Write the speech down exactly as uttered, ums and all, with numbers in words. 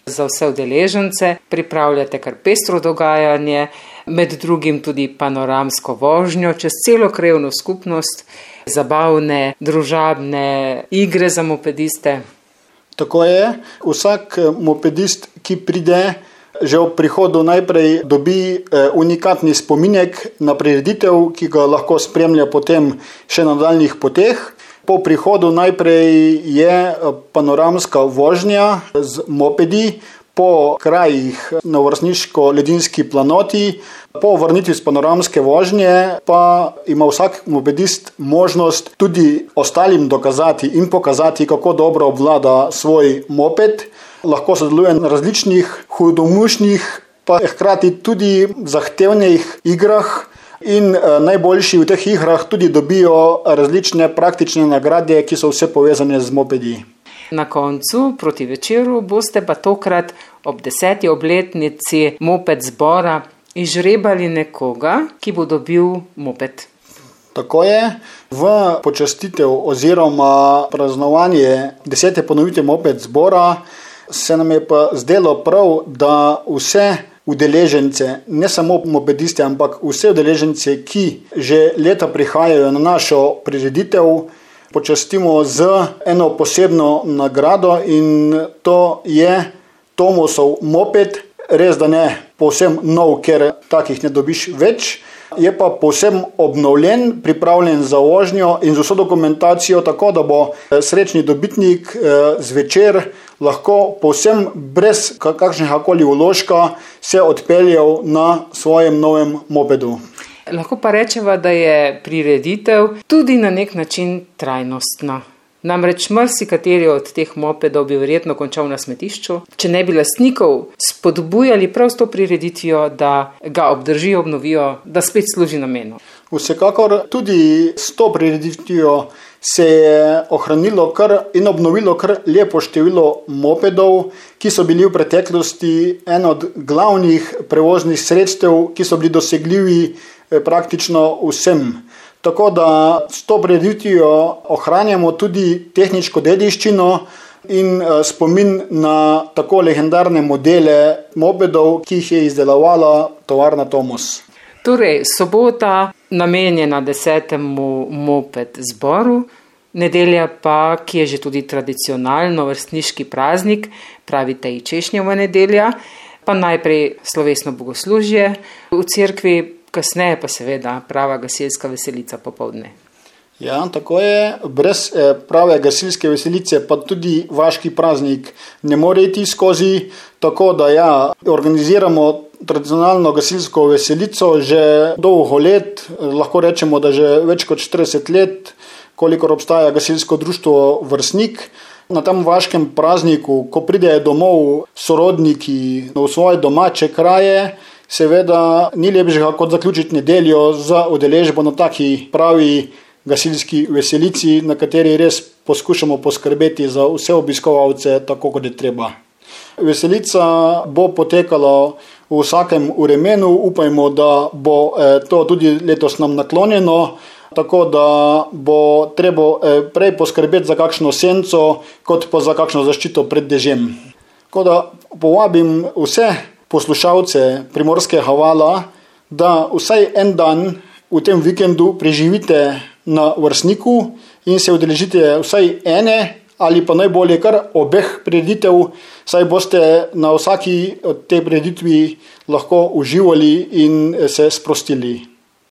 za vse udeležence. Pripravljate kar pestro dogajanje, med drugim tudi panoramsko vožnjo čez celo krajevno skupnost, zabavne, družabne igre za mopediste. Tako je, vsak mopedist, ki pride, že v prihodu najprej dobi unikatni spominek na prireditev, ki ga lahko spremlja potem še na daljnih poteh. Po prihodu najprej je panoramska vožnja z mopedi po krajih na vrstniško-ledinski planoti. Po vrnitvi z panoramske vožnje pa ima vsak mopedist možnost tudi ostalim dokazati in pokazati, kako dobro obvlada svoj moped. Lahko sodeluje na različnih hudomušnih, pa hkrati tudi zahtevnih igrah in najboljši v teh igrah tudi dobijo različne praktične nagrade, ki so vse povezane z mopedi. Na koncu, proti večeru, boste pa tokrat ob deseti obletnici moped zbora izžrebali nekoga, ki bo dobil moped. Tako je, v počastitev oziroma praznovanje desete ponovitve moped zbora se nam je pa zdelo prav, da vse udeležence, ne samo mopediste, ampak vse udeležence, ki že leta prihajajo na našo prireditev, počastimo z eno posebno nagrado in to je Tomosov moped. Res, da ne povsem nov, ker takih ne dobiš več, je pa povsem obnovljen, pripravljen za vožnjo in z vso dokumentacijo, tako da bo srečni dobitnik zvečer lahko povsem brez kakšnega koli vložka se odpeljal na svojem novem mopedu. Lahko pa rečeva, da je prireditev tudi na nek način trajnostna. Namreč marsikateri od teh mopedov bi verjetno končal na smetišču, če ne bi lastnikov spodbujali prav s to prireditvijo, da ga obdržijo, obnovijo, da spet služi namenu. Vsekakor tudi s to prireditvijo se je ohranilo kar in obnovilo kar lepo število mopedov, ki so bili v preteklosti en od glavnih prevoznih sredstev, ki so bili dosegljivi praktično vsem. Tako da s to prireditvijo ohranjamo tudi tehniško dediščino in spomin na tako legendarne modele mopedov, ki jih je izdelovala tovarna Tomos. Torej, sobota namenjena desetemu moped zboru, nedelja pa, ki je že tudi tradicionalno vrstniški praznik, pravite i Češnjeva nedelja, pa najprej slovesno bogoslužje v cerkvi, kasneje pa seveda prava gasilska veselica popoldne. Ja, tako je. Brez prave gasilske veselice pa tudi vaški praznik ne more iti skozi, tako da ja, organiziramo tradicionalno gasilsko veselico že dolgo let, lahko rečemo, da že več kot štirideset let, kolikor obstaja gasilsko društvo Vrstnik. Na tem vaškem prazniku, ko pridejo domov sorodniki v svoje domače kraje, seveda ni lepšega kot zaključiti nedeljo za udeležbo na taki pravi gasilski veselici, na kateri res poskušamo poskrbeti za vse obiskovalce tako, kot je treba. Veselica bo potekala v vsakem vremenu, upajmo, da bo to tudi letos nam naklonjeno, tako da bo treba prej poskrbeti za kakšno senco, kot pa za kakšno zaščito pred dežjem. Tako da povabim vse poslušalce Primorskega vala, da vsaj en dan v tem vikendu preživite na Vrstniku in se udeležite vsaj ene ali pa najbolje kar obeh prireditev, saj boste na vsaki od te prireditvi lahko uživali in se sprostili.